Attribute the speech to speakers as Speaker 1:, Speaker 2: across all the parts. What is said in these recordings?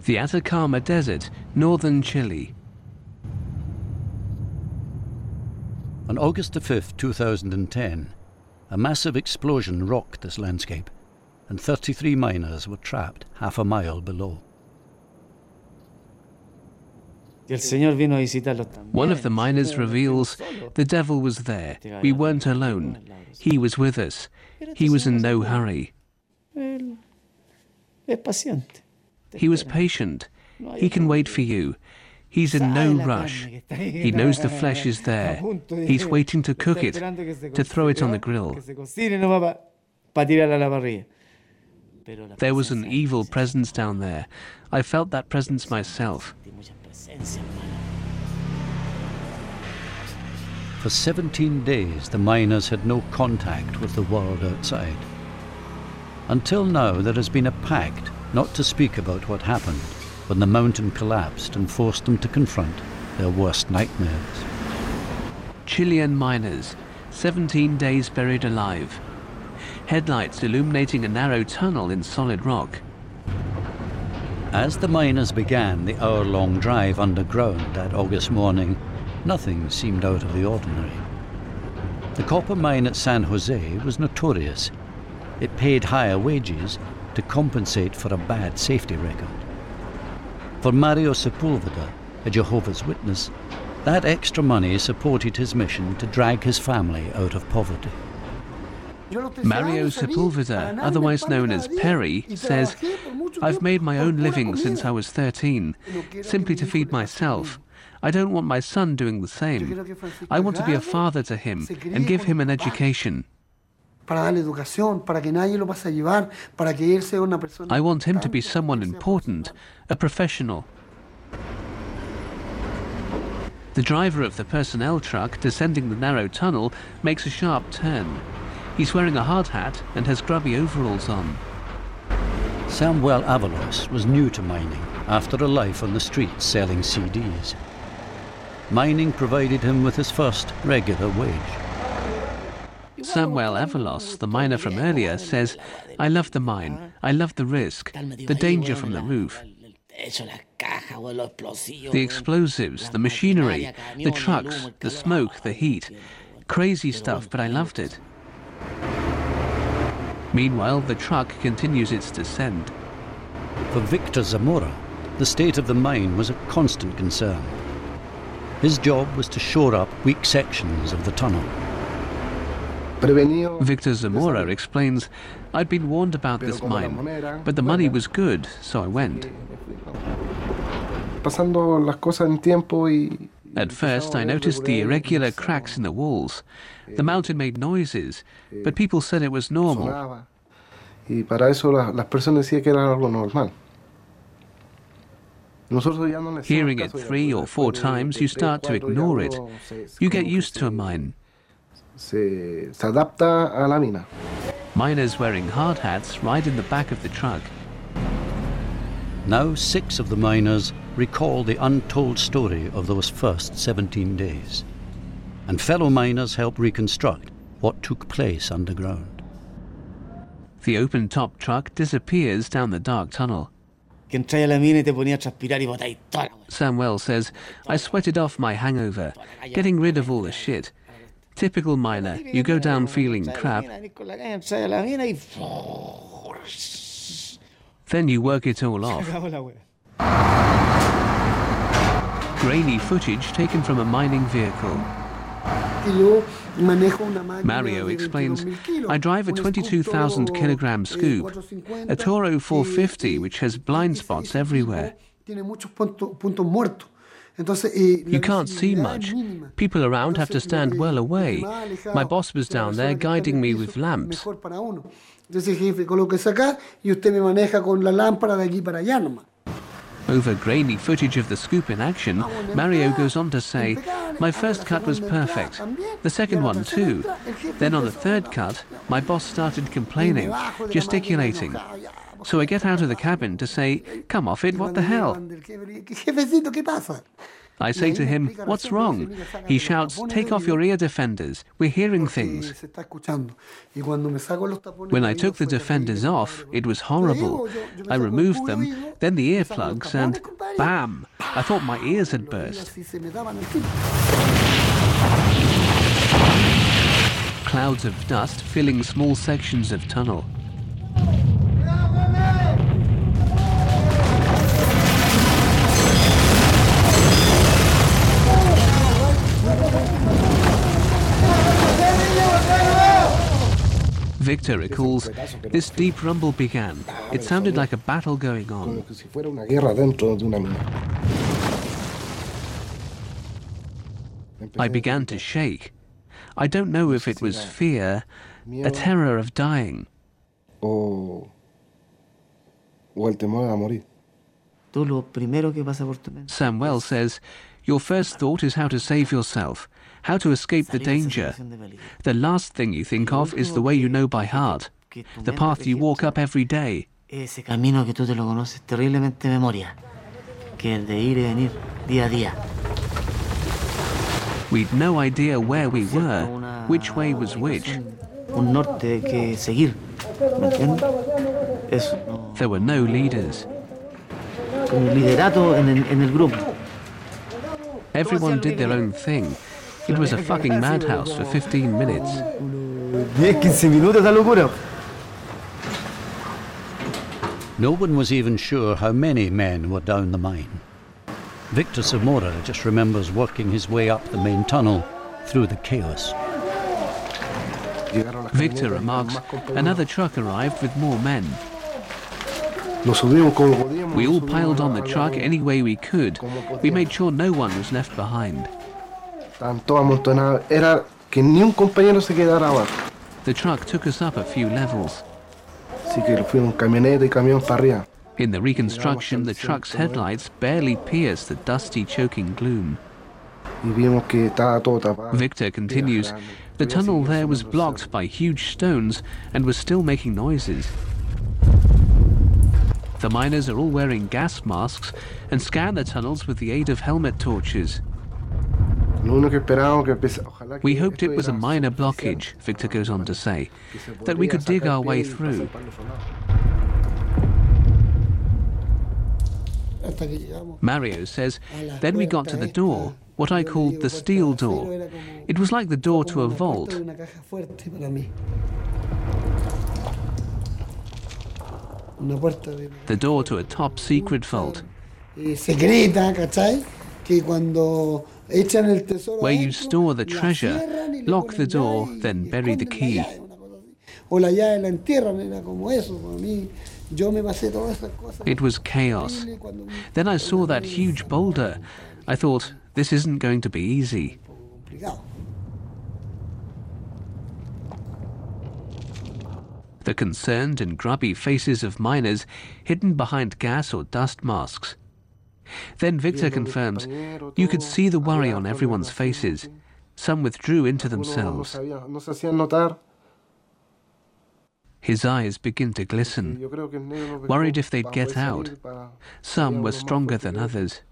Speaker 1: The Atacama Desert, northern Chile.
Speaker 2: On August the 5th, 2010, a massive explosion rocked this landscape, and 33 miners were trapped half a mile below.
Speaker 1: One of the miners reveals, the devil was there. We weren't alone. He was with us. He was in no hurry. He was patient. He can wait for you. He's in no rush. He knows the flesh is there. He's waiting to cook it, to throw it on the grill. There was an evil presence down there. I felt that presence myself.
Speaker 2: For 17 days, the miners had no contact with the world outside. Until now, there has been a pact not to speak about what happened when the mountain collapsed and forced them to confront their worst nightmares.
Speaker 1: Chilean miners, 17 days buried alive. Headlights illuminating a narrow tunnel in solid rock.
Speaker 2: As the miners began the hour-long drive underground that August morning, nothing seemed out of the ordinary. The copper mine at San Jose was notorious. It paid higher wages to compensate for a bad safety record. For Mario Sepulveda, a Jehovah's Witness, that extra money supported his mission to drag his family out of poverty.
Speaker 1: Mario Sepulveda, otherwise known as Perry, says, "I've made my own living since I was 13, simply to feed myself. I don't want my son doing the same. I want to be a father to him and give him an education. I want him to be someone important, a professional." The driver of the personnel truck descending the narrow tunnel makes a sharp turn. He's wearing a hard hat and has grubby overalls on.
Speaker 2: Samuel Avalos was new to mining after a life on the streets selling CDs. Mining provided him with his first regular wage.
Speaker 1: Samuel Avalos, the miner from earlier, says, "I love the mine. I love the risk, the danger from the roof. The explosives, the machinery, the trucks, the smoke, the heat. Crazy stuff, but I loved it." Meanwhile, the truck continues its descent.
Speaker 2: For Victor Zamora, the state of the mine was a constant concern. His job was to shore up weak sections of the tunnel.
Speaker 1: Victor Zamora explains, "I'd been warned about this mine, but the money was good, so I went. At first, I noticed the irregular cracks in the walls. The mountain made noises, but people said it was normal. Hearing it 3 or 4 times, you start to ignore it. You get used to a mine." Miners wearing hard hats ride in the back of the truck.
Speaker 2: Now 6 of the miners recall the untold story of those first 17 days. And fellow miners help reconstruct what took place underground.
Speaker 1: The open-top truck disappears down the dark tunnel. Samuel says, "I sweated off my hangover, getting rid of all the shit. Typical miner, you go down feeling crap, then you work it all off." Grainy footage taken from a mining vehicle. Mario explains, "I drive a 22,000 kilogram scoop, a Toro 450 which has blind spots everywhere. You can't see much. People around have to stand well away. My boss was down there guiding me with lamps. Over grainy footage of the scoop in action, Mario goes on to say, "My first cut was perfect, the second one too. Then on the third cut, my boss started complaining, gesticulating. So I get out of the cabin to say, 'Come off it, what the hell?'" I say to him, "What's wrong?" He shouts, "Take off your ear defenders. We're hearing things." When I took the defenders off, it was horrible. I removed them, then the earplugs, and bam! I thought my ears had burst. Clouds of dust filling small sections of tunnel. Victor recalls, this deep rumble began. It sounded like a battle going on. I began to shake. I don't know if it was fear, a terror of dying. Samuel says, your first thought is how to save yourself, how to escape the danger. The last thing you think of is the way you know by heart, the path you walk up every day. We'd no idea where we were, which way was which. There were no leaders. Everyone did their own thing. It was a fucking madhouse for 15 minutes.
Speaker 2: No one was even sure how many men were down the mine. Victor Zamora just remembers working his way up the main tunnel through the chaos.
Speaker 1: Victor remarks, another truck arrived with more men. We all piled on the truck any way we could. We made sure no one was left behind. The truck took us up a few levels. In the reconstruction, the truck's headlights barely pierced the dusty, choking gloom. Victor continues, the tunnel there was blocked by huge stones and was still making noises. The miners are all wearing gas masks and scan the tunnels with the aid of helmet torches. We hoped it was a minor blockage, Victor goes on to say, that we could dig our way through. Mario says, then we got to the door, what I called the steel door. It was like the door to a vault. The door to a top-secret vault. Where you store the treasure, lock the door, then bury the key. It was chaos. Then I saw that huge boulder. I thought, this isn't going to be easy. The concerned and grubby faces of miners hidden behind gas or dust masks. Then Victor confirms, you could see the worry on everyone's faces. Some withdrew into themselves. His eyes begin to glisten, worried if they'd get out. Some were stronger than others.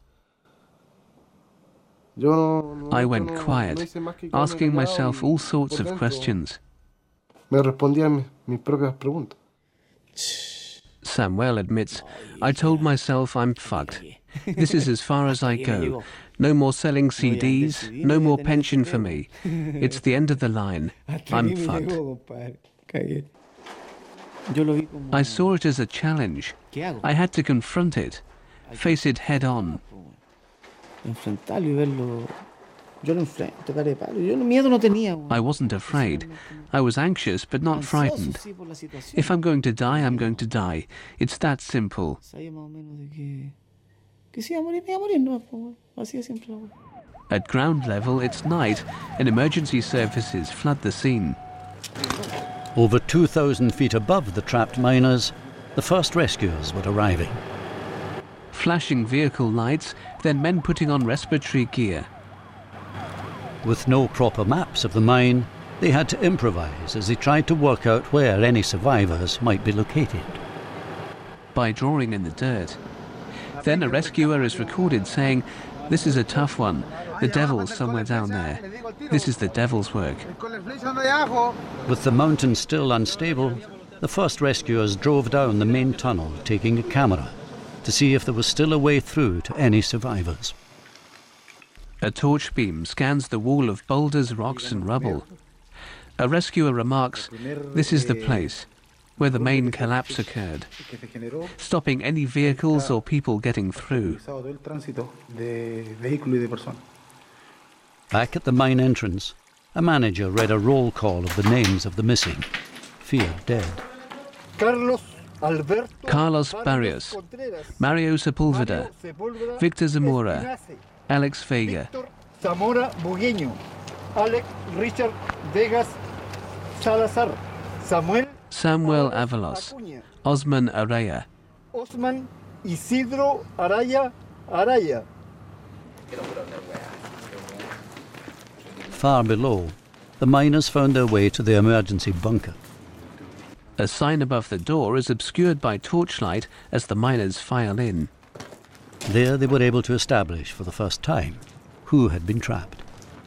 Speaker 1: I went quiet, asking myself all sorts of questions. Samuel admits, I told myself I'm fucked. This is as far as I go. No more selling CDs, no more pension for me. It's the end of the line. I'm fucked. I saw it as a challenge. I had to confront it, face it head on. I wasn't afraid. I was anxious but not frightened. If I'm going to die, I'm going to die. It's that simple. At ground level, it's night, and emergency services flood the scene.
Speaker 2: Over 2,000 feet above the trapped miners, the first rescuers were arriving.
Speaker 1: Flashing vehicle lights, then men putting on respiratory gear.
Speaker 2: With no proper maps of the mine, they had to improvise as they tried to work out where any survivors might be located.
Speaker 1: By drawing in the dirt. Then a rescuer is recorded saying, This is a tough one. The devil's somewhere down there. This is the devil's work.
Speaker 2: With the mountain still unstable, the first rescuers drove down the main tunnel, taking a camera to see if there was still a way through to any survivors.
Speaker 1: A torch beam scans the wall of boulders, rocks and rubble. A rescuer remarks, "This is the place where the main collapse occurred, stopping any vehicles or people getting through."
Speaker 2: Back at the mine entrance, a manager read a roll call of the names of the missing, feared dead.
Speaker 1: Carlos Barrios, Mario Sepulveda, Victor Zamora, Alex Vega,
Speaker 3: Zamora Bugueño, Alex Richard Vegas Salazar,
Speaker 1: Samuel Avalos, Osman Araya,
Speaker 3: Osman Isidro Araya.
Speaker 2: Far below, the miners found their way to the emergency bunker.
Speaker 1: A sign above the door is obscured by torchlight as the miners file in.
Speaker 2: There they were able to establish for the first time who had been trapped.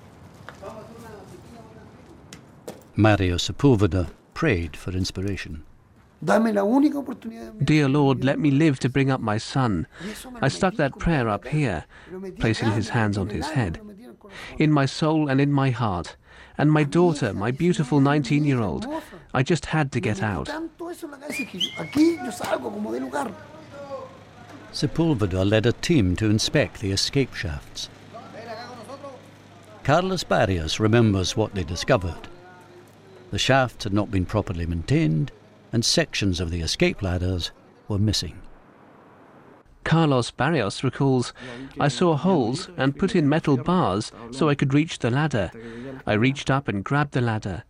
Speaker 2: Mario Sepulveda prayed for inspiration.
Speaker 1: "Dear Lord, let me live to bring up my son." I stuck that prayer up here, placing his hands on his head, in my soul and in my heart. And my daughter, my beautiful 19-year-old. I just had to get out.
Speaker 2: Sepulveda led a team to inspect the escape shafts. Carlos Barrios remembers what they discovered. The shafts had not been properly maintained, and sections of the escape ladders were missing.
Speaker 1: Carlos Barrios recalls, "I saw holes and put in metal bars so I could reach the ladder. I reached up and grabbed the ladder.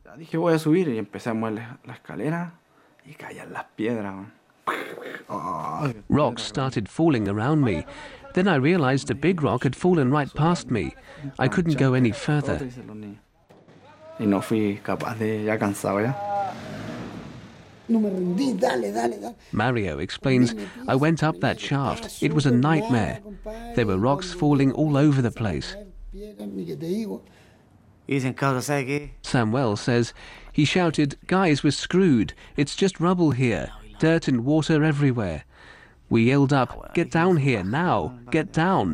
Speaker 1: Rocks started falling around me. Then I realized a big rock had fallen right past me. I couldn't go any further." Mario explains, "I went up that shaft. It was a nightmare. There were rocks falling all over the place." Samuel says, "He shouted, 'Guys, we're screwed. It's just rubble here. Dirt and water everywhere.' We yelled up, 'Get down here now. Get down.'"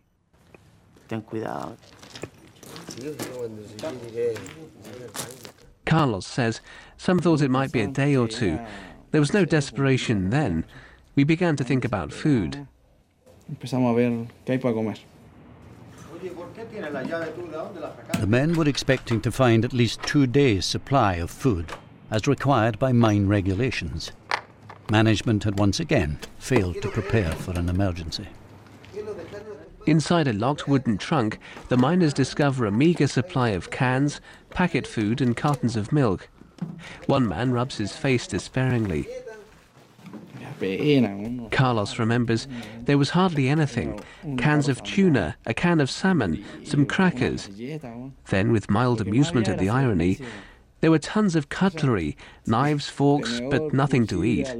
Speaker 1: Carlos says, "Some thought it might be a day or two. There was no desperation then. We began to think about food."
Speaker 2: The men were expecting to find at least 2 days' supply of food, as required by mine regulations. Management had once again failed to prepare for an emergency.
Speaker 1: Inside a locked wooden trunk, the miners discover a meager supply of cans, packet food and cartons of milk. One man rubs his face despairingly. Carlos remembers there was hardly anything. Cans of tuna, a can of salmon, some crackers. Then, with mild amusement at the irony, there were tons of cutlery, knives, forks, but nothing to eat.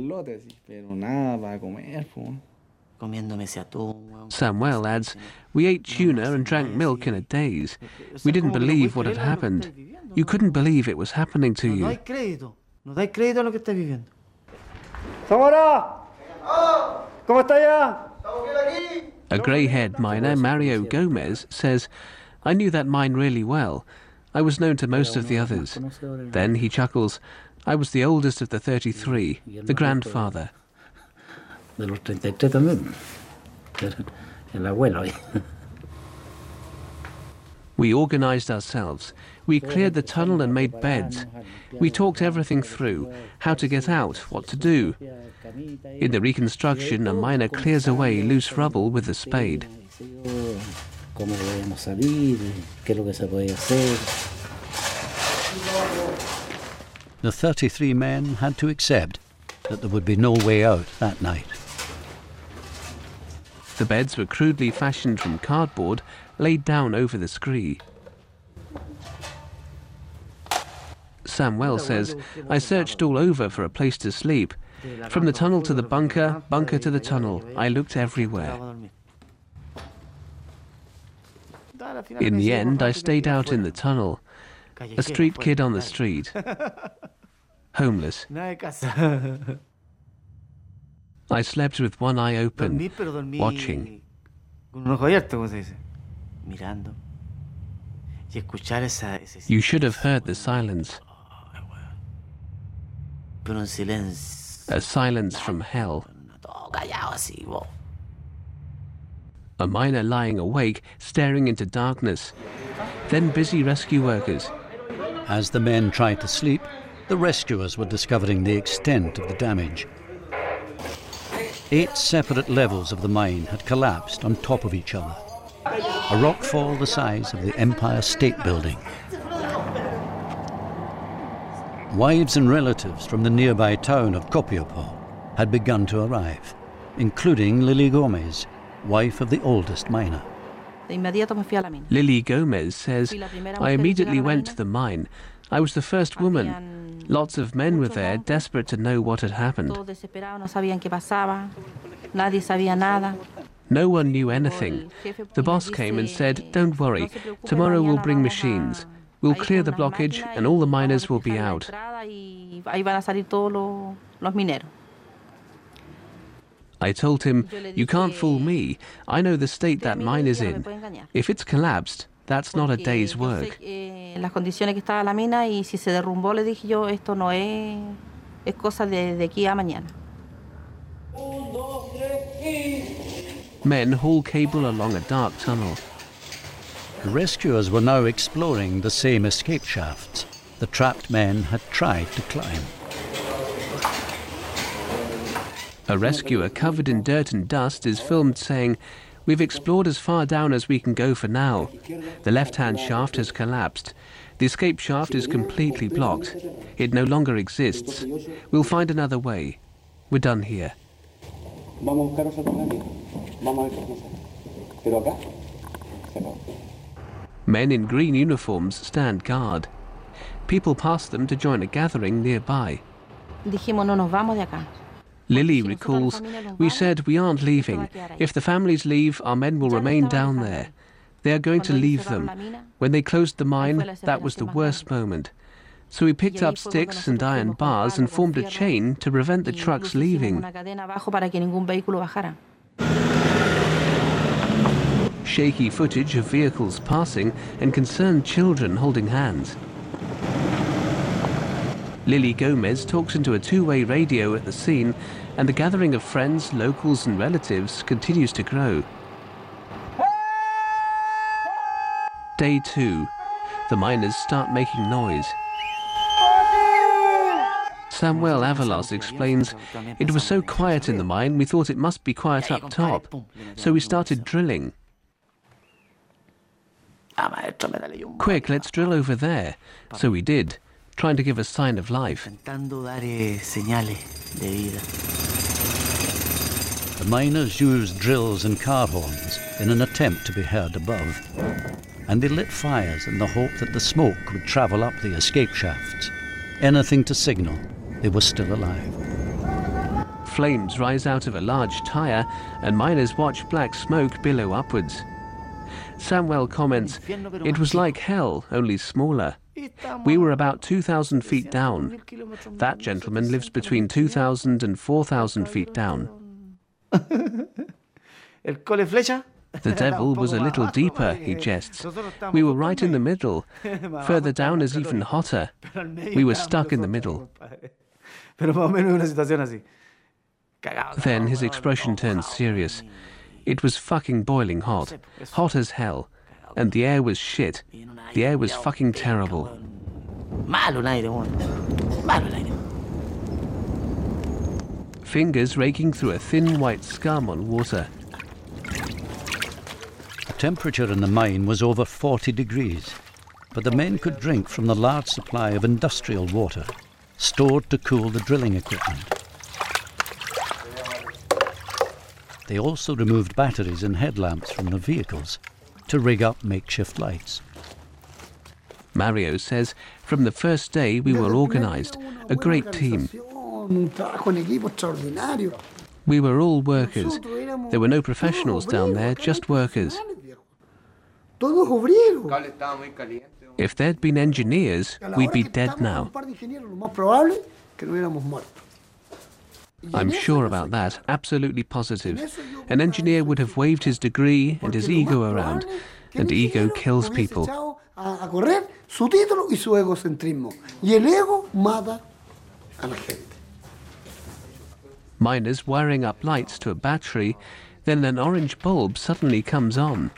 Speaker 1: Samuel adds, "We ate tuna and drank milk in a daze. We didn't believe what had happened. You couldn't believe it was happening to you." A grey-haired miner, Mario Gomez, says, "I knew that mine really well. I was known to most of the others." Then he chuckles, "I was the oldest of the 33, the grandfather." We organized ourselves. We cleared the tunnel and made beds. We talked everything through, how to get out, what to do. In the reconstruction, a miner clears away loose rubble with a spade.
Speaker 2: The 33 men had to accept that there would be no way out that night.
Speaker 1: The beds were crudely fashioned from cardboard, laid down over the scree. Samuel says, "I searched all over for a place to sleep. From the tunnel to the bunker, bunker to the tunnel. I looked everywhere." In the end, I stayed out in the tunnel, a street kid on the street, homeless. I slept with one eye open, watching. You should have heard the silence. A silence from hell. A miner lying awake, staring into darkness. Then busy rescue workers.
Speaker 2: As the men tried to sleep, the rescuers were discovering the extent of the damage. 8 separate levels of the mine had collapsed on top of each other. A rockfall the size of the Empire State Building. Wives and relatives from the nearby town of Copiapó had begun to arrive, including Lily Gomez, wife of the oldest miner.
Speaker 1: Lily Gomez says, I immediately went to the mine. I was the first woman. Lots of men were there, desperate to know what had happened. No one knew anything. The boss came and said, don't worry, tomorrow we'll bring machines. We'll clear the blockage and all the miners will be out. I told him, you can't fool me. I know the state that mine is in. If it's collapsed, that's not a day's work. Men haul cable along a dark tunnel.
Speaker 2: The rescuers were now exploring the same escape shafts the trapped men had tried to climb.
Speaker 1: A rescuer covered in dirt and dust is filmed saying, we've explored as far down as we can go for now. The left-hand shaft has collapsed. The escape shaft is completely blocked. It no longer exists. We'll find another way. We're done here. Men in green uniforms stand guard. People pass them to join a gathering nearby. Lily recalls, we said we aren't leaving. If the families leave, our men will remain down there. They are going to leave them. When they closed the mine, that was the worst moment. So we picked up sticks and iron bars and formed a chain to prevent the trucks leaving. Shaky footage of vehicles passing and concerned children holding hands. Lily Gomez talks into a two-way radio at the scene, and the gathering of friends, locals and relatives continues to grow. Day 2. The miners start making noise. Samuel Avalos explains, it was so quiet in the mine we thought it must be quiet up top, so we started drilling. Quick, let's drill over there. So we did, trying to give a sign of life.
Speaker 2: The miners used drills and car horns in an attempt to be heard above, and they lit fires in the hope that the smoke would travel up the escape shafts, anything to signal they were still alive.
Speaker 1: Flames rise out of a large tyre, and miners watch black smoke billow upwards. Samuel comments, it was like hell, only smaller. We were about 2,000 feet down. That gentleman lives between 2,000 and 4,000 feet down. The devil was a little deeper, he jests. We were right in the middle. Further down is even hotter. We were stuck in the middle. Then his expression turns serious. It was fucking boiling hot. Hot as hell. And the air was shit. The air was fucking terrible. Fingers raking through a thin white scum on water.
Speaker 2: The temperature in the mine was over 40 degrees, but the men could drink from the large supply of industrial water stored to cool the drilling equipment. They also removed batteries and headlamps from the vehicles to rig up makeshift lights.
Speaker 1: Mario says, from the first day we were organized, a great team. We were all workers. There were no professionals down there, just workers.
Speaker 4: Todos obreros.
Speaker 1: If there'd been engineers, we'd be dead now. I'm sure about that, absolutely positive. An engineer would have waved his degree and his ego around, and ego kills people. Miners wiring up lights to a battery, then an orange bulb suddenly comes on.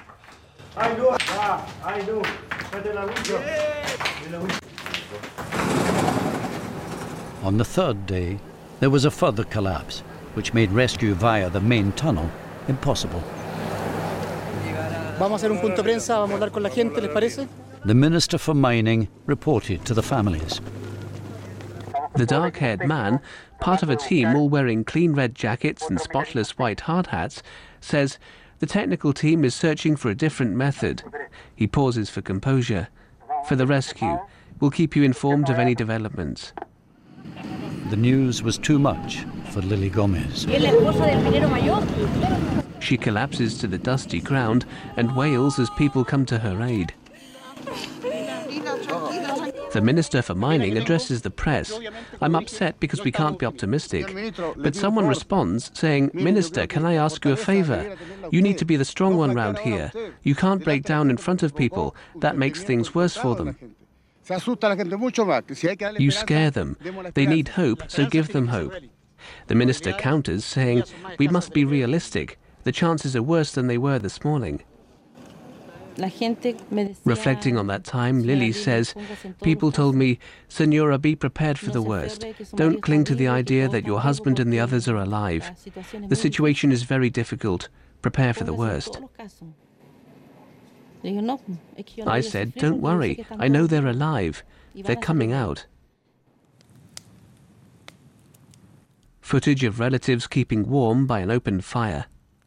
Speaker 2: On the third day, there was a further collapse, which made rescue via the main tunnel impossible. The Minister for Mining reported to the families.
Speaker 1: The dark-haired man, part of a team all wearing clean red jackets and spotless white hard hats, says the technical team is searching for a different method. He pauses for composure. For the rescue, we'll keep you informed of any developments.
Speaker 2: The news was too much for Lily Gomez.
Speaker 1: She collapses to the dusty ground and wails as people come to her aid. The Minister for Mining addresses the press. I'm upset because we can't be optimistic. But someone responds saying, "Minister, can I ask you a favor? You need to be the strong one round here. You can't break down in front of people. That makes things worse for them. You scare them. They need hope, so give them hope." The minister counters, saying, "We must be realistic. The chances are worse than they were this morning." Reflecting on that time, Lily says, "People told me, 'Senora, be prepared for the worst. Don't cling to the idea that your husband and the others are alive. The situation is very difficult. Prepare for the worst.' I said, 'Don't worry. I know they're alive. They're coming out.'" Footage of relatives keeping warm by an open fire.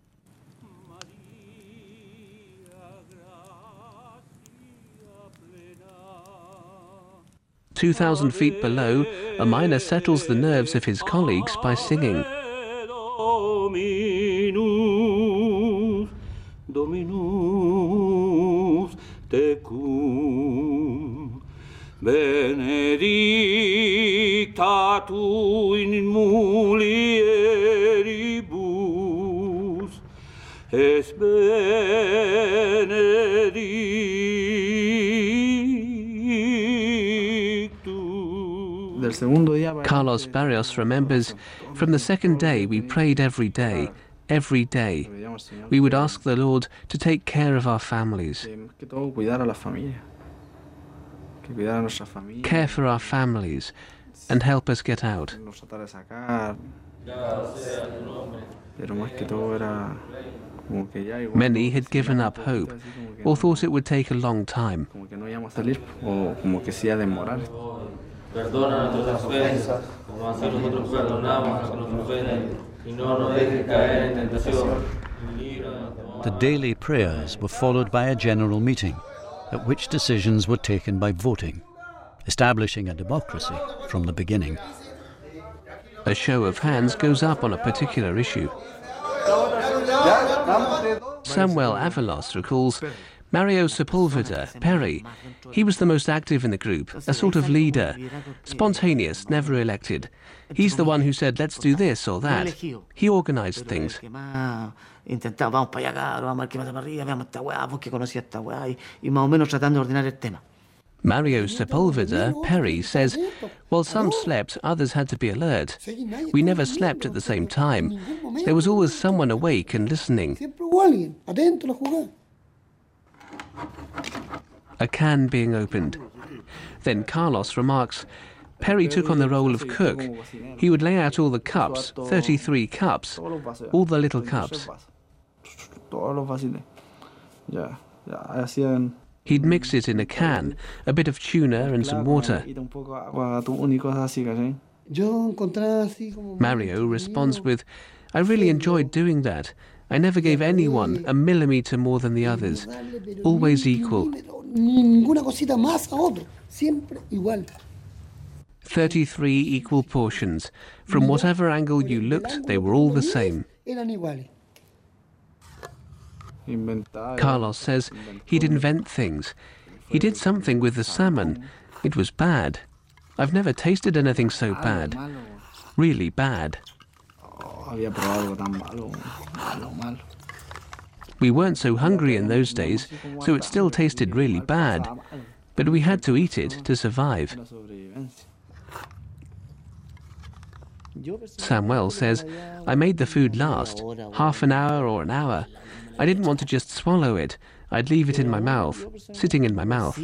Speaker 1: 2,000 feet below, a miner settles the nerves of his colleagues by singing.
Speaker 5: Dominus tecum, benedicta tu in mulieribus, es
Speaker 1: Carlos Barrios remembers, "From the second day we prayed every day. Every day. We would ask the Lord to take care of our families. Care for our families and help us get out." Many had given up hope or thought it would take a long time.
Speaker 2: The daily prayers were followed by a general meeting, at which decisions were taken by voting, establishing a democracy from the beginning.
Speaker 1: A show of hands goes up on a particular issue. Samuel Avalos recalls Mario Sepulveda, Perry. He was the most active in the group, a sort of leader, spontaneous, never elected. He's the one who said, "Let's do this or that." He organized things. Mario Sepulveda, Perry, says, "While some slept, others had to be alert. We never slept at the same time. There was always someone awake and listening." A can being opened. Then Carlos remarks, Perry took on the role of cook. He would lay out all the cups, 33 cups, all the little cups. He'd mix it in a can, a bit of tuna and some water. Mario responds with, "I really enjoyed doing that. I never gave anyone a millimeter more than the others. Always equal." 33 equal portions. From whatever angle you looked, they were all the same. Carlos says he'd invent things. He did something with the salmon. It was bad. I've never tasted anything so bad. Really bad. We weren't so hungry in those days, so it still tasted really bad. But we had to eat it to survive. Samuel says, I made the food last, half an hour or an hour. I didn't want to just swallow it. I'd leave it in my mouth, sitting in my mouth.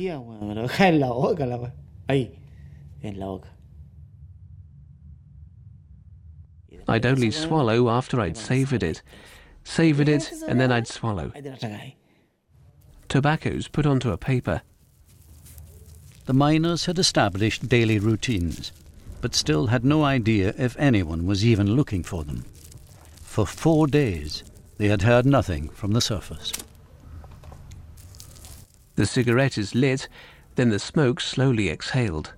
Speaker 1: I'd only swallow after I'd savoured it, and then I'd swallow. Tobacco's put onto a paper.
Speaker 2: The miners had established daily routines, but still had no idea if anyone was even looking for them. For 4 days, they had heard nothing from the surface.
Speaker 1: The cigarette is lit, then the smoke slowly exhaled.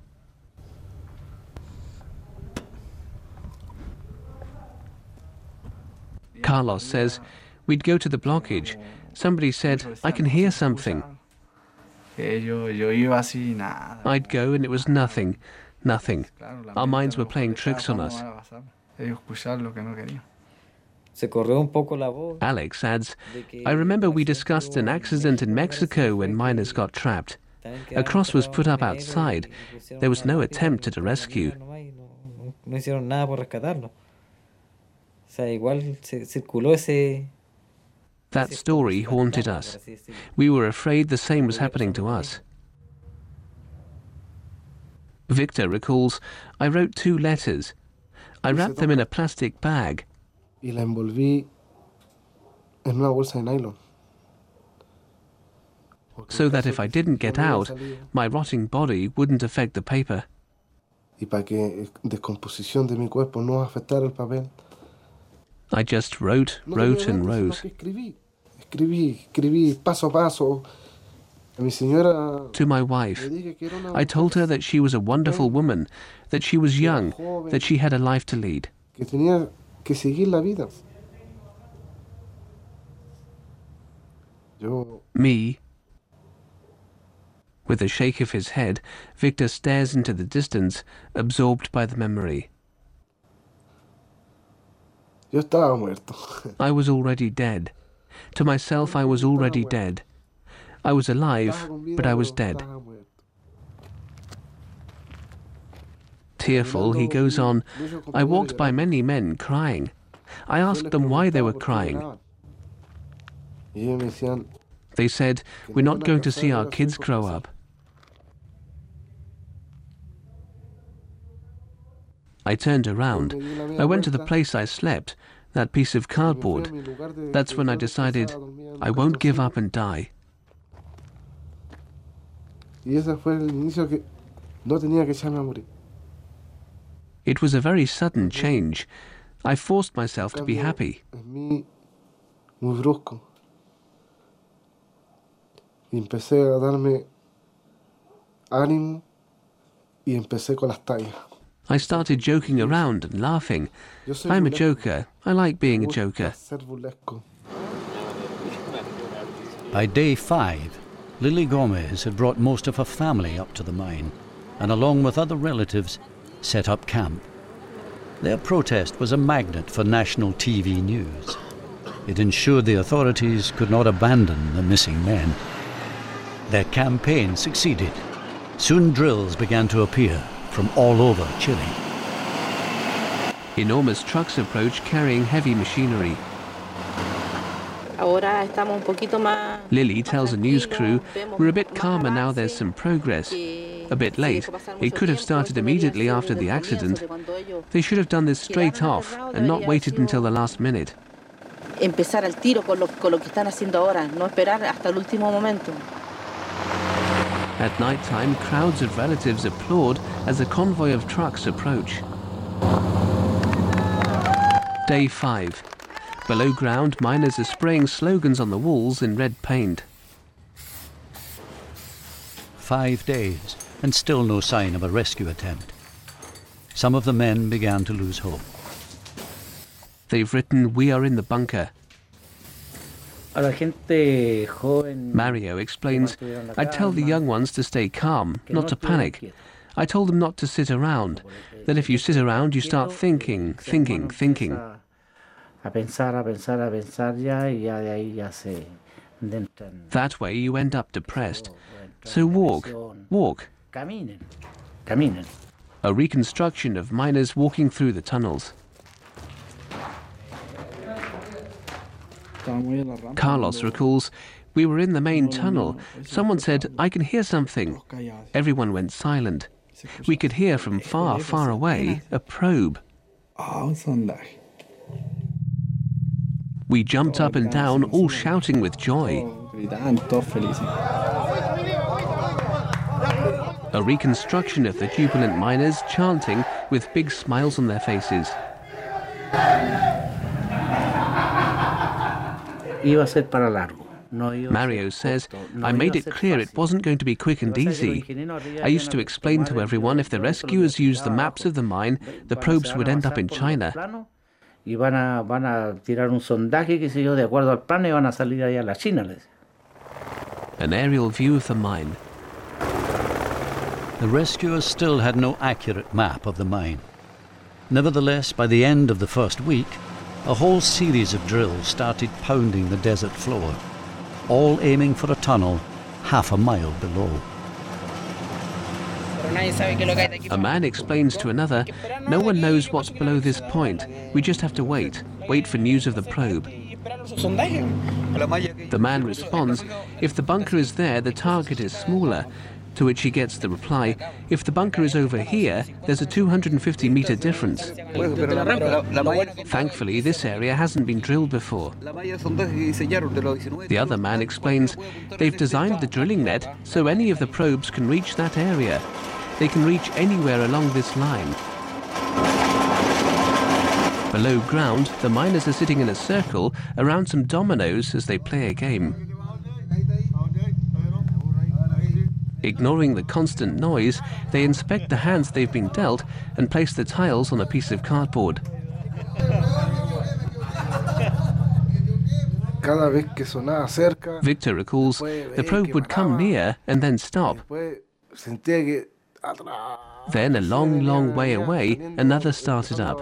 Speaker 1: Carlos says, we'd go to the blockage. Somebody said, I can hear something. I'd go and it was nothing, nothing. Our minds were playing tricks on us. Alex adds, I remember we discussed an accident in Mexico when miners got trapped. A cross was put up outside. There was no attempt at a rescue. That story haunted us. We were afraid the same was happening to us. Victor recalls, I wrote 2 letters. I wrapped them in a plastic bag. So that if I didn't get out, my rotting body wouldn't affect the paper. I just wrote and wrote. To my wife, I told her that she was a wonderful woman, that she was young, that she had a life to lead. Me. With a shake of his head, Victor stares into the distance, absorbed by the memory. I was already dead. To myself, I was already dead. I was alive, but I was dead. Tearful, he goes on, I walked by many men crying. I asked them why they were crying. They said, we're not going to see our kids grow up. I turned around. I went to the place I slept, that piece of cardboard. That's when I decided I won't give up and die. It was a very sudden change. I forced myself to be happy. I started joking around and laughing. I'm a joker. I like being a joker.
Speaker 2: By day 5, Lily Gomez had brought most of her family up to the mine and, along with other relatives, set up camp. Their protest was a magnet for national TV news. It ensured the authorities could not abandon the missing men. Their campaign succeeded. Soon drills began to appear from all over Chile.
Speaker 1: Enormous trucks approach carrying heavy machinery. Lily tells a news crew, we're a bit calmer now there's some progress. A bit late. It could have started immediately after the accident. They should have done this straight off and not waited until the last minute.
Speaker 6: Empezar al tiro con lo que están haciendo ahora, no esperar hasta el último momento.
Speaker 1: At night time, crowds of relatives applaud as a convoy of trucks approach. Day 5. Below ground, miners are spraying slogans on the walls in red paint.
Speaker 2: 5 days, and still no sign of a rescue attempt. Some of the men began to lose hope.
Speaker 1: They've written, we are in the bunker. Mario explains, I tell the young ones to stay calm, not to panic. I told them not to sit around, that if you sit around, you start thinking. That way you end up depressed. So walk. A reconstruction of miners walking through the tunnels. Carlos recalls, we were in the main tunnel. Someone said, I can hear something. Everyone went silent. We could hear from far, far away a probe. We jumped up and down, all shouting with joy. A reconstruction of the jubilant miners chanting with big smiles on their faces. Mario says, I made it clear it wasn't going to be quick and easy. I used to explain to everyone if the rescuers used the maps of the mine, the probes would end up in China. An aerial view of the mine.
Speaker 2: The rescuers still had no accurate map of the mine. Nevertheless, by the end of the first week, a whole series of drills started pounding the desert floor, all aiming for a tunnel half a mile below.
Speaker 1: A man explains to another, no one knows what's below this point. We just have to wait for news of the probe. The man responds, if the bunker is there, the target is smaller. To which he gets the reply, if the bunker is over here, there's a 250-meter difference. Thankfully, this area hasn't been drilled before. The other man explains, they've designed the drilling net so any of the probes can reach that area. They can reach anywhere along this line. Below ground, the miners are sitting in a circle around some dominoes as they play a game. Ignoring the constant noise, they inspect the hands they've been dealt and place the tiles on a piece of cardboard. Victor recalls, the probe would come near and then stop. Then, a long, long way away, another started up.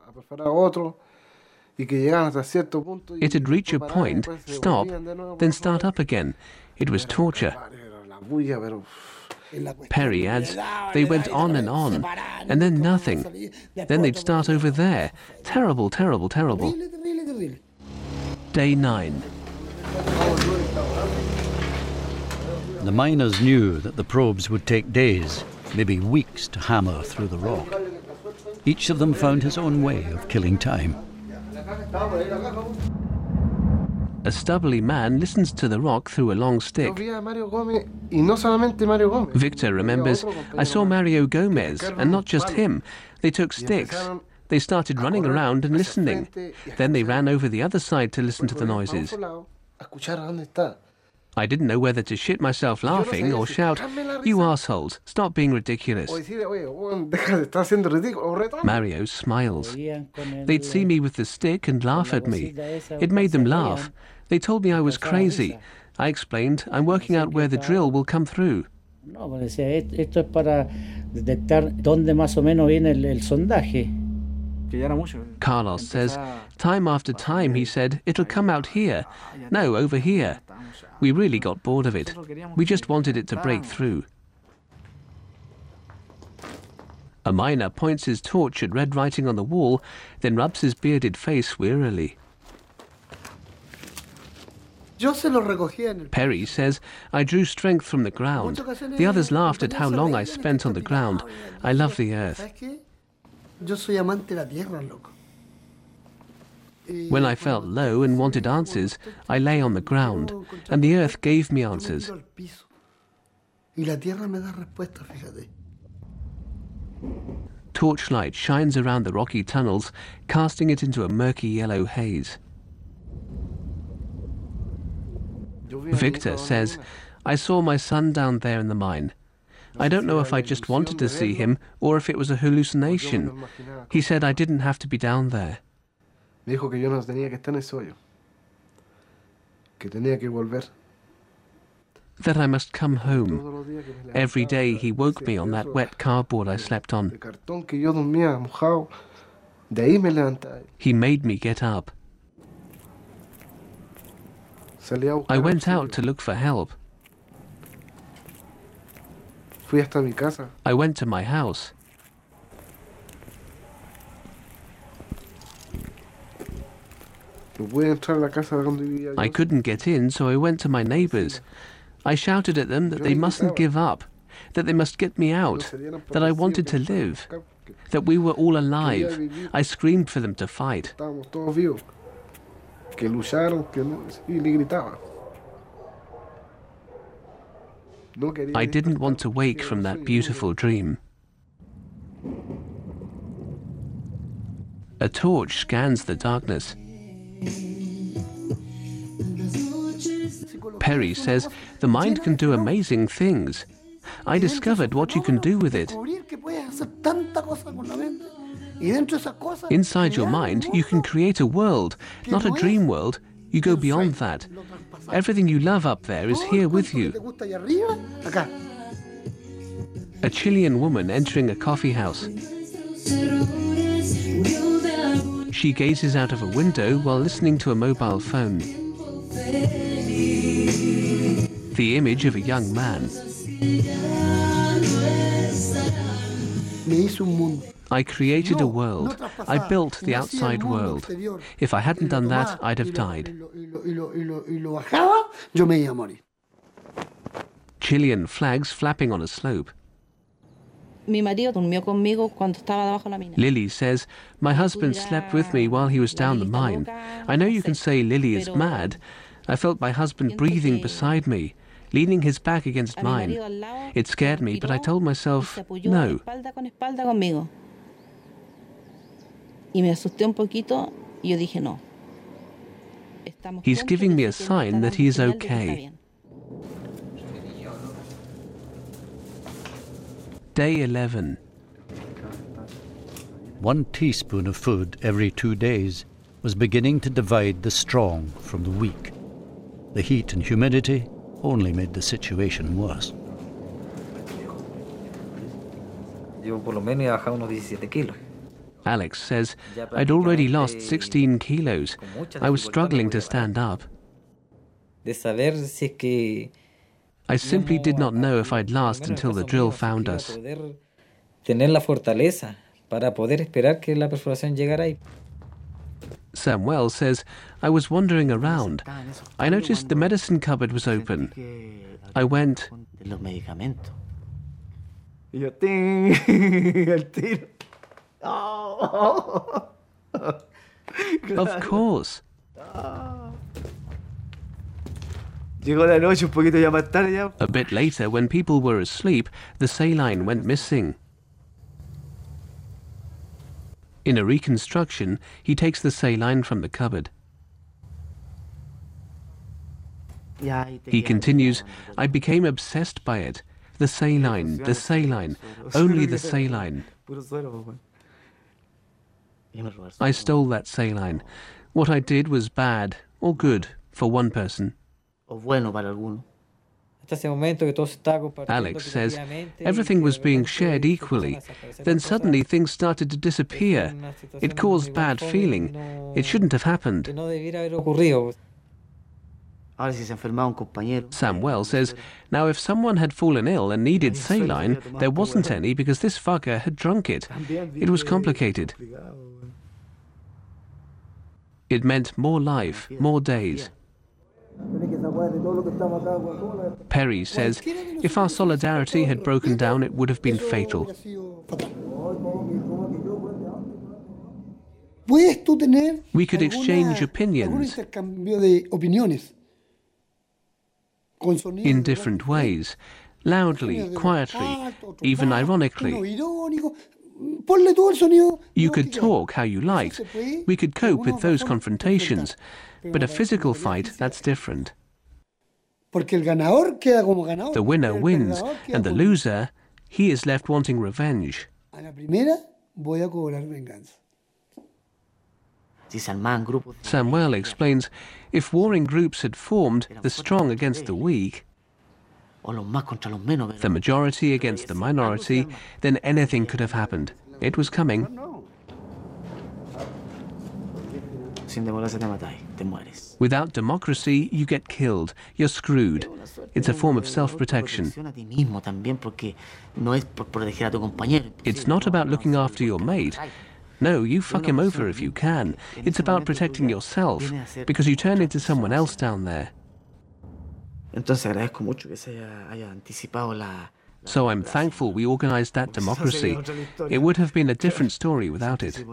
Speaker 1: It'd reach a point, stop, then start up again. It was torture. Perry adds, they went on, and then nothing. Then they'd start over there. Terrible, terrible, terrible. Day 9.
Speaker 2: The miners knew that the probes would take days, maybe weeks, to hammer through the rock. Each of them found his own way of killing time.
Speaker 1: A stubbly man listens to the rock through a long stick. Victor remembers, I saw Mario Gomez, and not just him. They took sticks. They started running around and listening. Then they ran over the other side to listen to the noises. I didn't know whether to shit myself laughing or shout, you assholes, stop being ridiculous. Mario smiles. They'd see me with the stick and laugh at me. It made them laugh. They told me I was crazy. I explained, I'm working out where the drill will come through. Carlos says, time after time he said, it'll come out here. No, over here. We really got bored of it. We just wanted it to break through. A miner points his torch at red writing on the wall, then rubs his bearded face wearily. Perry says, I drew strength from the ground. The others laughed at how long I spent on the ground. I love the earth. When I felt low and wanted answers, I lay on the ground, and the earth gave me answers. Torchlight shines around the rocky tunnels, casting it into a murky yellow haze. Victor says, I saw my son down there in the mine. I don't know if I just wanted to see him or if it was a hallucination. He said I didn't have to be down there.
Speaker 7: que tenía que volver.
Speaker 1: That I must come home. Every day he woke me on that wet cardboard I slept on.
Speaker 7: El cartón que yo dormía mojado, de ahí me levantaba.
Speaker 1: He made me get up.
Speaker 7: Salí a buscar
Speaker 1: I went
Speaker 7: auxilio.
Speaker 1: out to look for help.
Speaker 7: Fui hasta mi casa.
Speaker 1: I went to my house.
Speaker 7: No pude entrar a la casa donde vivía
Speaker 1: I
Speaker 7: yo.
Speaker 1: couldn't get in, so I went to my neighbours. I shouted at them that they mustn't give up, that they must get me out, that I wanted to live, that we were all alive. I screamed for them to fight.
Speaker 7: Estábamos todos vivos. Que lucharon, que no, y le gritaba. No quería
Speaker 1: I didn't
Speaker 7: despertar
Speaker 1: want to wake
Speaker 7: porque
Speaker 1: from
Speaker 7: era
Speaker 1: that
Speaker 7: sueño,
Speaker 1: beautiful dream. A torch scans the darkness. Perry says the mind can do amazing things. I discovered what you can do with it. Inside your mind, you can create a world, not a dream world. You go beyond that. Everything you love up there is here with you. A Chilean woman entering a coffee house. She gazes out of a window while listening to a mobile phone. The image of a young man. I created a world. I built the outside world. If I hadn't done that, I'd have died. Chilean flags flapping on a slope.
Speaker 6: Mi marido durmió conmigo cuando estaba debajo de la mina.
Speaker 1: Lily says, my husband slept with me while he was down the mine. I know you can say Lily is mad. I felt my husband breathing beside me, leaning his back against mine. It scared me, but I told myself, no.
Speaker 6: Espalda con espalda conmigo. Y me asusté un poquito y yo dije no.
Speaker 1: He's giving me a sign that he is okay. Day 11.
Speaker 2: 1 teaspoon of food every 2 days was beginning to divide the strong from the weak. The heat and humidity only made the situation worse.
Speaker 8: Yo por lo menos he bajado unos 17 kilos.
Speaker 1: Alex says, I'd already lost 16 kilos. I was struggling to stand up.
Speaker 8: De saber si es que
Speaker 1: I simply did not know if I'd last until the drill found us.
Speaker 8: tener la fortaleza para poder esperar que la perforación llegara ahí.
Speaker 1: Samuel says, I was wandering around. I noticed the medicine cupboard was open. I went,
Speaker 3: Y yo, ting, el tiro. Oh.
Speaker 1: of course.
Speaker 3: Llegó la noche un poquito ya más tarde ya.
Speaker 1: A bit later, when people were asleep, the saline went missing. In a reconstruction, he takes the saline from the cupboard. He continues, I became obsessed by it. The saline, only the saline. I stole that saline. What I did was bad or good for one person. Alex says everything was being shared equally. Then suddenly things started to disappear. It caused bad feeling. It shouldn't have happened. Samuel says, now if someone had fallen ill and needed saline, there wasn't any because this fucker had drunk it. It was complicated. It meant more life, more days. Perry says, if our solidarity had broken down, it would have been fatal. We could exchange opinions in different ways, loudly, quietly, even ironically. You could talk how you liked. We could cope with those confrontations. But a physical fight, that's different. The winner wins, and the loser, he is left wanting Samuel explains, if warring groups had formed, the strong against the weak, the majority against the minority, then anything could have happened. It was coming. Without democracy, you get killed. You're screwed. It's a form of self-protection. It's not about looking after your mate. No, you fuck him over if you can. It's about protecting yourself, because you turn into someone else down there. So I'm thankful we organized that democracy. It would have been a different story without it.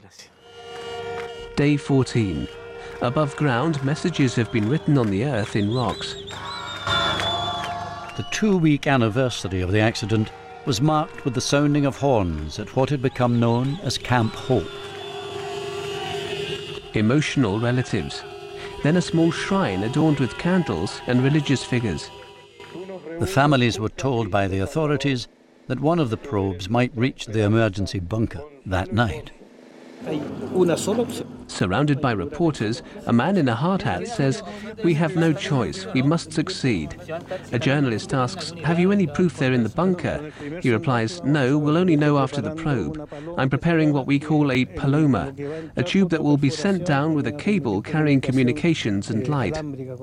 Speaker 1: Day 14. Above ground, messages have been written on the earth in rocks.
Speaker 2: The 2-week anniversary of the accident was marked with the sounding of horns at what had become known as Camp Hope.
Speaker 1: Emotional relatives. Then a small shrine adorned with candles and religious figures.
Speaker 2: The families were told by the authorities that one of the probes might reach the emergency bunker that night.
Speaker 1: Surrounded by reporters, a man in a hard hat says, "We have no choice, we must succeed." A journalist asks, "Have you any proof they're in the bunker?" He replies, "No, we'll only know after the probe. I'm preparing what we call a paloma, a tube that will be sent down with a cable carrying communications and light."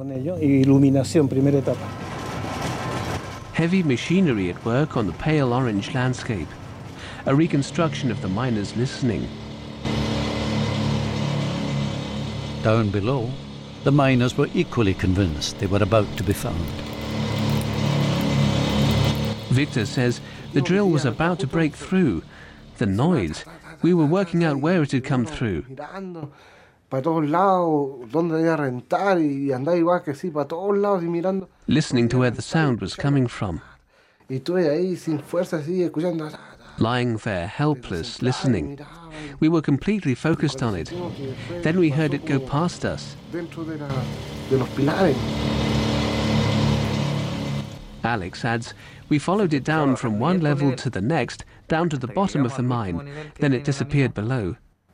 Speaker 1: Heavy machinery at work on the pale orange landscape. A reconstruction of the miners listening.
Speaker 2: Down below, the miners were equally convinced they were about to be found.
Speaker 1: Victor says the drill was about to break through. The noise. We were working out where it had come through. Listening to where the sound was coming from. Lying there, helpless, listening. We were completely focused on it. Then we heard it go past us. Alex adds, we followed it down from one level to the next, down to the bottom of the mine. Then it disappeared below.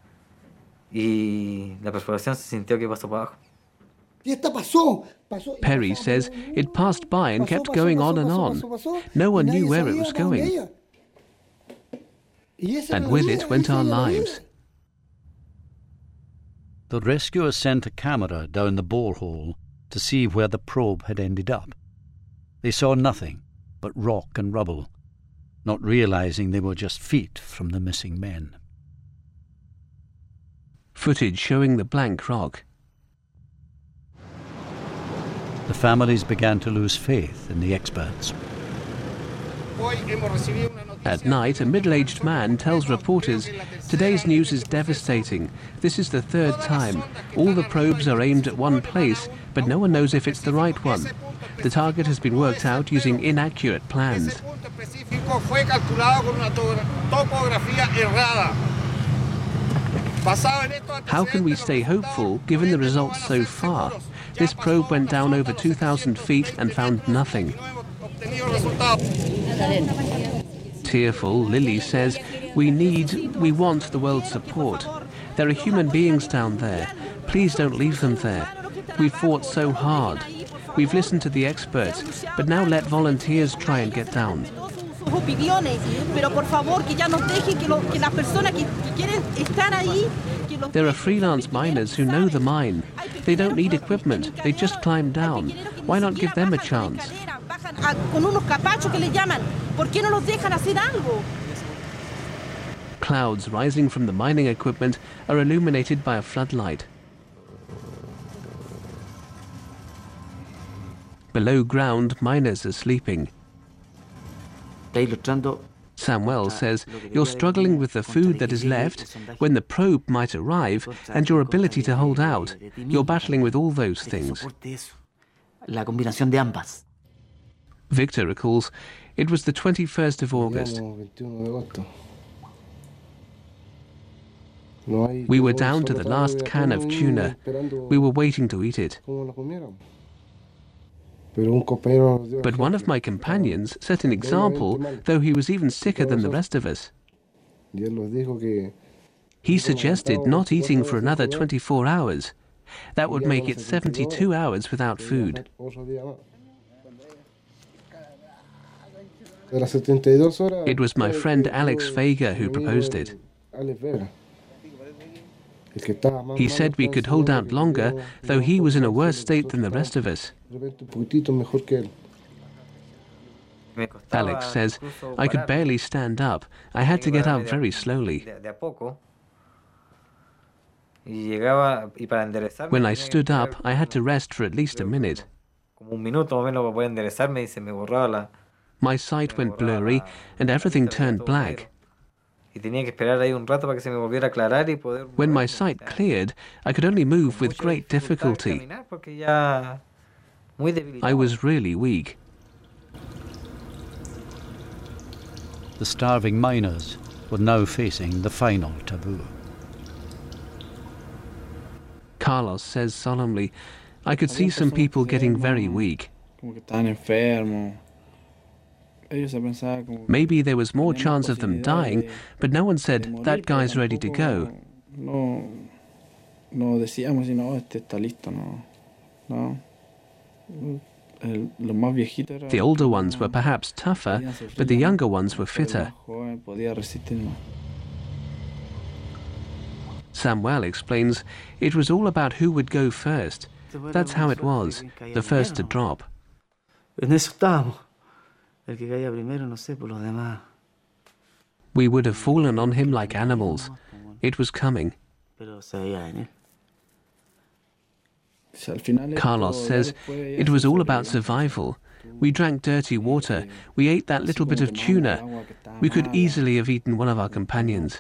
Speaker 1: Perry says it passed by and kept going on and on. No one knew where it was going. And with it went our lives.
Speaker 2: The rescuers sent a camera down the borehole to see where the probe had ended up. They saw nothing but rock and rubble, not realizing they were just feet from the missing men.
Speaker 1: Footage showing the blank rock.
Speaker 2: The families began to lose faith in the experts.
Speaker 1: At night, a middle-aged man tells reporters, "Today's news is devastating. This is the third time. All the probes are aimed at one place, but no one knows if it's the right one. The target has been worked out using inaccurate plans." How can we stay hopeful given the results so far? This probe went down over 2,000 feet and found nothing. Tearful, Lily says, we want the world's support. There are human beings down there. Please don't leave them there. We've fought so hard. We've listened to the experts, but now let volunteers try and get down. There are freelance miners who know the mine. They don't need equipment, they just climb down. Why not give them a chance? Clouds rising from the mining equipment are illuminated by a floodlight. Below ground, miners are sleeping. Samuel says you're struggling with the food that is left, when the probe might arrive, and your ability to hold out. You're battling with all those things. Victor recalls it was the 21st of August. We were down to the last can of tuna. We were waiting to eat it. But one of my companions set an He suggested not eating for another 24 hours. That would make it 72 hours without food. It was my friend Alex Vega who proposed it. He said we could hold out longer, though he was in a worse state than the rest of us. Alex says, I could barely stand up. I had to get up very slowly. When I stood up, I had to rest for at least a minute. My sight went blurry and everything turned black. When my sight cleared, I could only move with great difficulty. I was really weak.
Speaker 2: The starving miners were now facing the final taboo.
Speaker 1: Carlos says solemnly, I could see some people getting very weak. Maybe there was more chance of them dying, but no one said, that guy's ready to go. The older ones were perhaps tougher, but the younger ones were fitter. Samuel explains, it was all about who would go first. That's how it was, the first to drop. We would have fallen on him like animals. It was coming. Carlos says it was all about survival. We drank dirty water. We ate that little bit of tuna. We could easily have eaten one of our companions.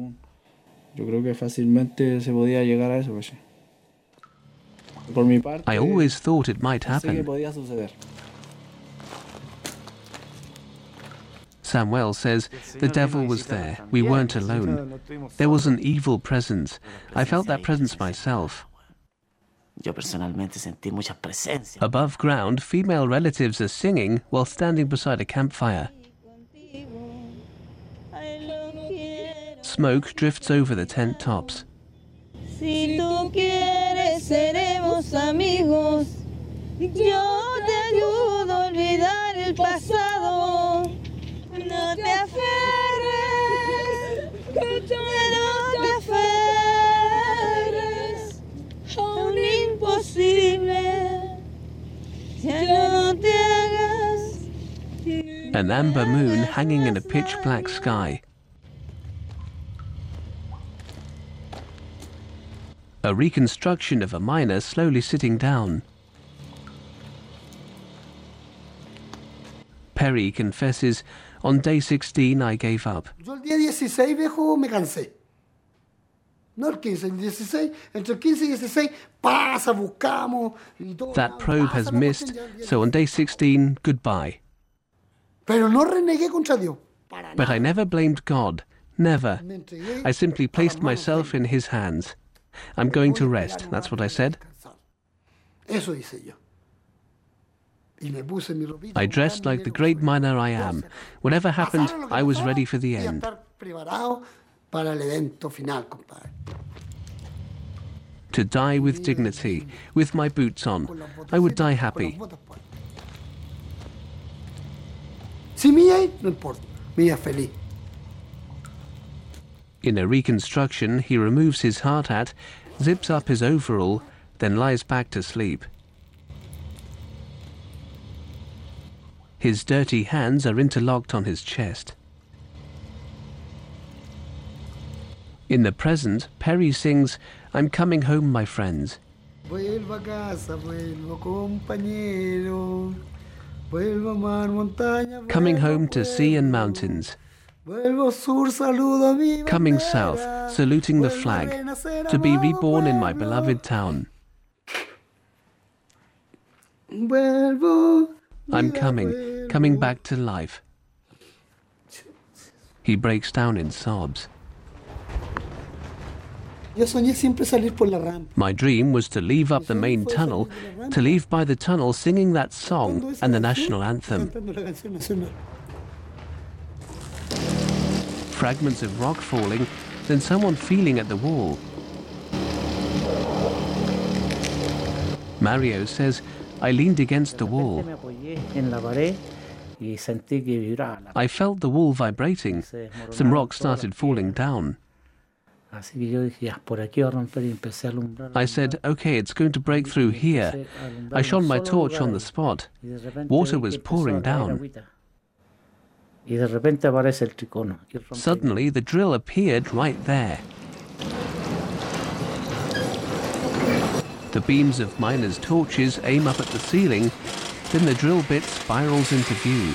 Speaker 1: I always thought it might happen. Samuel says the devil was there. We weren't alone. There was an evil presence. I felt that presence myself. Above ground, female relatives are singing while standing beside a campfire. Smoke drifts over the tent tops.
Speaker 9: Si tú quieres, seremos amigos. Yo te ayudo a olvidar el pasado. No te aferres, no te aferres a un imposible. Ya no te hagas.
Speaker 1: An amber moon hanging in a pitch-black sky. A reconstruction of a miner slowly sitting down. Perry confesses, on day 16 I gave up.
Speaker 10: Yo el día 16, viejo, me cansé. No el 15, el 16, entre el 15 y 16, pasa, buscamos.
Speaker 1: That probe has missed, so on day 16, goodbye.
Speaker 10: Pero no renegué contra Dios.
Speaker 1: But I never blamed God, never. I simply placed myself in His hands. I'm going to rest, that's what I said.
Speaker 10: Eso hice yo.
Speaker 1: I dressed like the great miner I am. Whatever happened, I was ready for the end. To die with dignity, with my boots on. I would die happy. In a reconstruction, he removes his hard hat, zips up his overall, then lies back to sleep. His dirty hands are interlocked on his chest. In the present, Perry sings, I'm coming home, my friends.
Speaker 10: Vuelvo a casa, vuelvo, compañero. Vuelvo a mar, montaña.
Speaker 1: Coming home to sea and mountains. Coming south, saluting the flag, to be reborn in my beloved town. I'm coming back to life. He breaks down in sobs. My dream was to leave up the main tunnel, to leave by the tunnel singing that song and the national anthem. Fragments of rock falling, then someone feeling at the wall. Mario says, I leaned against the wall. I felt the wall vibrating. Some rocks started falling down. I said, okay, it's going to break through here. I shone my torch on the spot. Water was pouring down. Suddenly, the drill appeared right there. The beams of miners' torches aim up at the ceiling, then the drill bit spirals into view.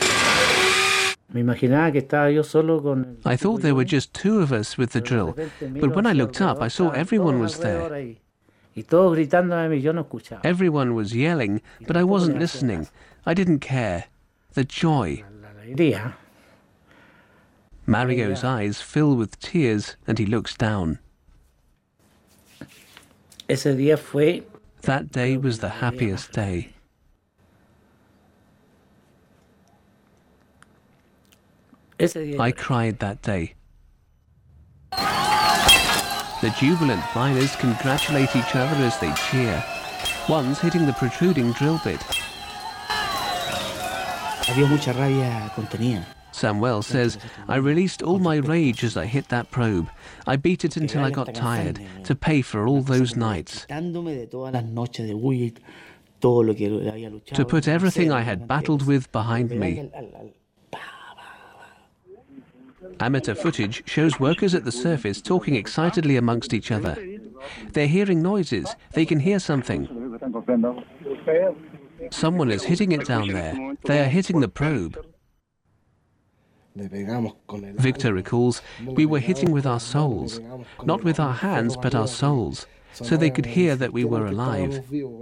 Speaker 1: I thought there were just two of us with the drill, but when I looked up, I saw everyone was there. Everyone was yelling, but I wasn't listening. I didn't care. The joy. Mario's eyes fill with tears and he looks down. That day was the happiest day. I cried that day. The jubilant miners congratulate each other as they cheer. One's hitting the protruding drill bit. Samuel says, I released all my rage as I hit that probe. I beat it until I got tired, to pay for all those nights. To put everything I had battled with behind me. Amateur footage shows workers at the surface talking excitedly amongst each other. They're hearing noises. They can hear something. Someone is hitting it down there. They are hitting the probe. Victor recalls, we were hitting with our souls. Not with our hands, but our souls. So they could hear that we were alive.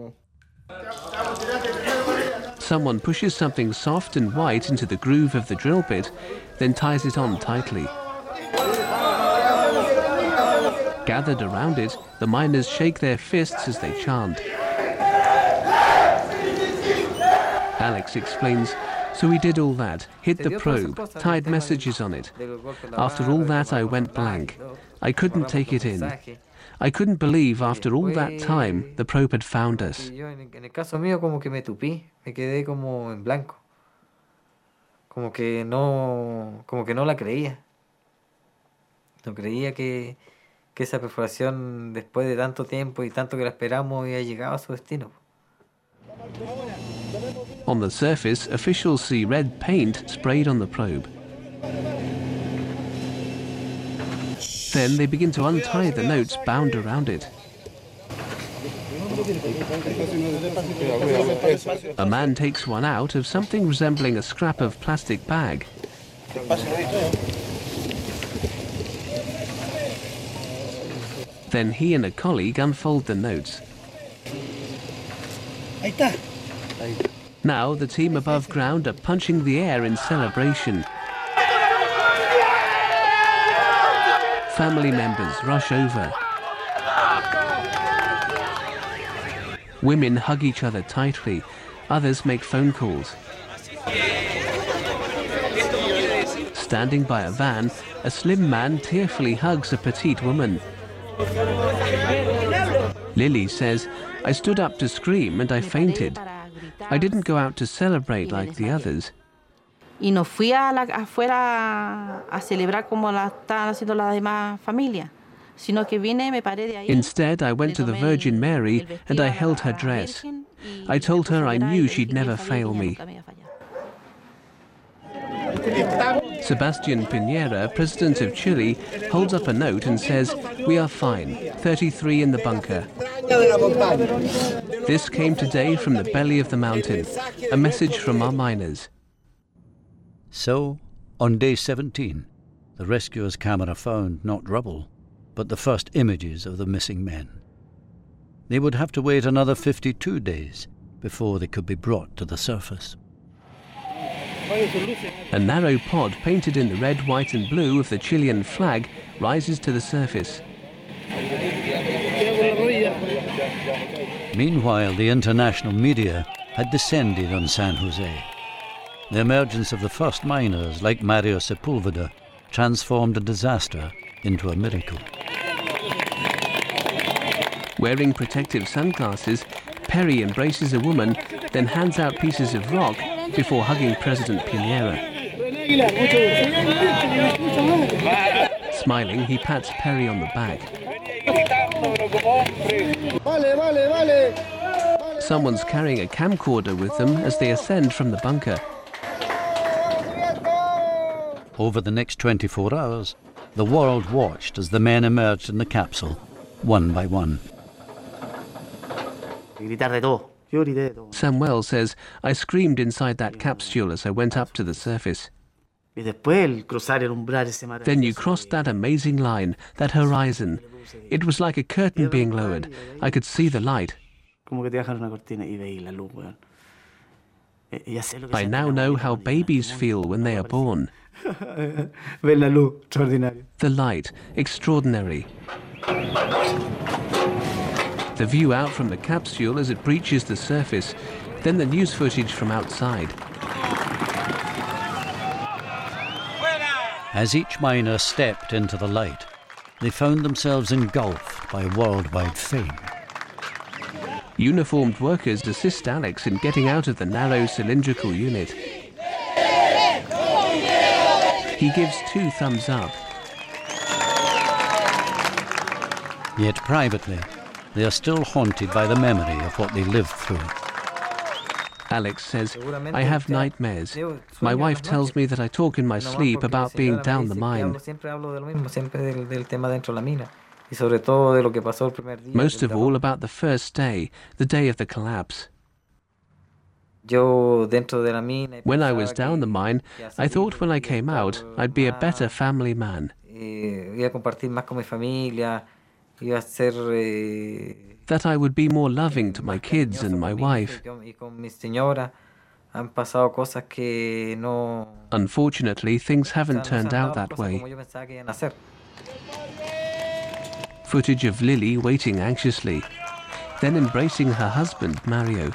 Speaker 1: Someone pushes something soft and white into the groove of the drill bit, then ties it on tightly. Gathered around it, the miners shake their fists as they chant. Alex explains, so we did all that, hit the probe, tied messages on it. After all that, I went blank. I couldn't take it in. I couldn't believe after all that time the probe had found us.
Speaker 8: Como que no la creía. No creía que esa perforación, después de tanto tiempo y tanto que la esperamos, había llegado a su destino.
Speaker 1: On the surface, officials see red paint sprayed on the probe. Then they begin to untie the notes bound around it. A man takes one out of something resembling a scrap of plastic bag. Then he and a colleague unfold the notes. Now the team above ground are punching the air in celebration. Family members rush over. Women hug each other tightly. Others make phone calls. Standing by a van, a slim man tearfully hugs a petite woman. Lily says, I stood up to scream and I fainted. I didn't go out to celebrate like the others.
Speaker 6: Y no fui afuera a celebrar como la están haciendo las demás familias.
Speaker 1: Instead, I went to the Virgin Mary and I held her dress. I told her I knew she'd never fail me. Sebastián Piñera, president of Chile, holds up a note and says, we are fine, 33 in the bunker. This came today from the belly of the mountain, a message from our miners.
Speaker 2: So, on day 17, the rescuers' camera found not rubble, but the first images of the missing men. They would have to wait another 52 days before they could be brought to the surface.
Speaker 1: A narrow pod painted in the red, white and blue of the Chilean flag rises to the surface.
Speaker 2: Meanwhile, the international media had descended on San Jose. The emergence of the first miners, like Mario Sepulveda, transformed a disaster into a miracle.
Speaker 1: Wearing protective sunglasses, Perry embraces a woman, then hands out pieces of rock before hugging President Piñera. Smiling, he pats Perry on the back. Someone's carrying a camcorder with them as they ascend from the bunker.
Speaker 2: Over the next 24 hours, the world watched as the men emerged in the capsule, one by one.
Speaker 1: Samuel says, I screamed inside that capsule as I went up to the surface. Then you crossed that amazing line, that horizon. It was like a curtain being lowered. I could see the light. I now know how babies feel when they are born. The light, extraordinary. The view out from the capsule as it breaches the surface, then the news footage from outside.
Speaker 2: As each miner stepped into the light, they found themselves engulfed by worldwide fame.
Speaker 1: Uniformed workers assist Alex in getting out of the narrow cylindrical unit. He gives 2 thumbs up.
Speaker 2: Yet privately, they are still haunted by the memory of what they lived through.
Speaker 1: Alex says, I have nightmares. My wife tells me that I talk in my sleep about being down the mine. Most of all about the first day, the day of the collapse. When I was down the mine, I thought when I came out, I'd be a better family man. That I would be more loving to my kids and my wife. Unfortunately, things haven't turned out that way. Footage of Lily waiting anxiously, then embracing her husband, Mario.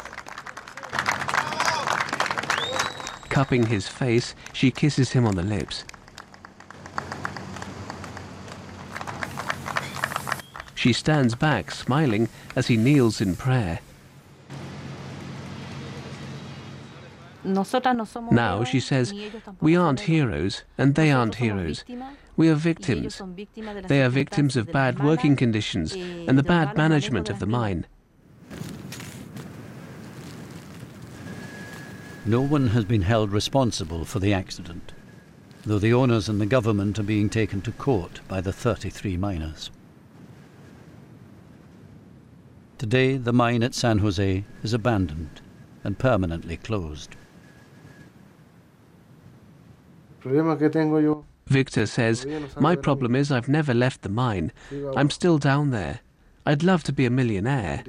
Speaker 1: Cupping his face, she kisses him on the lips. She stands back, smiling, as he kneels in prayer. Now, she says, we aren't heroes, and they aren't heroes. We are victims. They are victims of bad working conditions and the bad management of the mine.
Speaker 2: No one has been held responsible for the accident, though the owners and the government are being taken to court by the 33 miners. Today, the mine at San Jose is abandoned and permanently closed.
Speaker 1: Victor says, my problem is I've never left the mine. I'm still down there. I'd love to be a millionaire.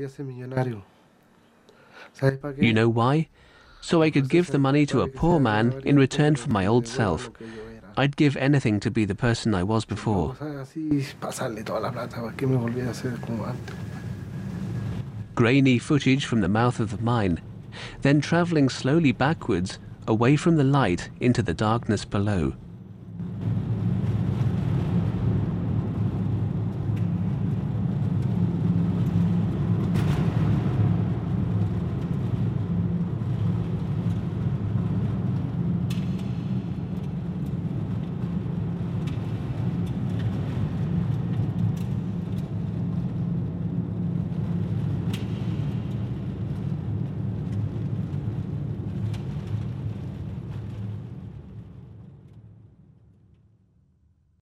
Speaker 1: You know why? So I could give the money to a poor man in return for my old self. I'd give anything to be the person I was before. Grainy footage from the mouth of the mine, then travelling slowly backwards, away from the light into the darkness below.